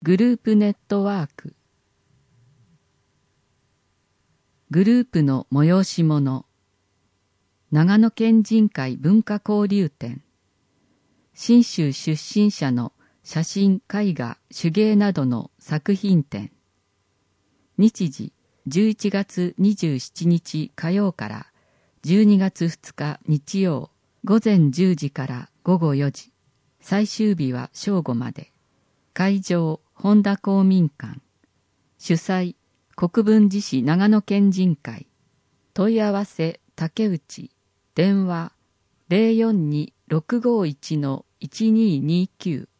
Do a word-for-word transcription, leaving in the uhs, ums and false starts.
グループネットワーク。グループの催し物。長野県人会文化交流展。信州出身者の写真、絵画、手芸などの作品展。日時じゅういちがつにじゅうしちにち火曜からじゅうにがつふつか日曜午前じゅうじから午後よじ。最終日は正午まで。会場本田公民館。主催国分寺市長野県人会。問い合わせ竹内。電話 ゼロよんに ろくごいち いちにーにーきゅう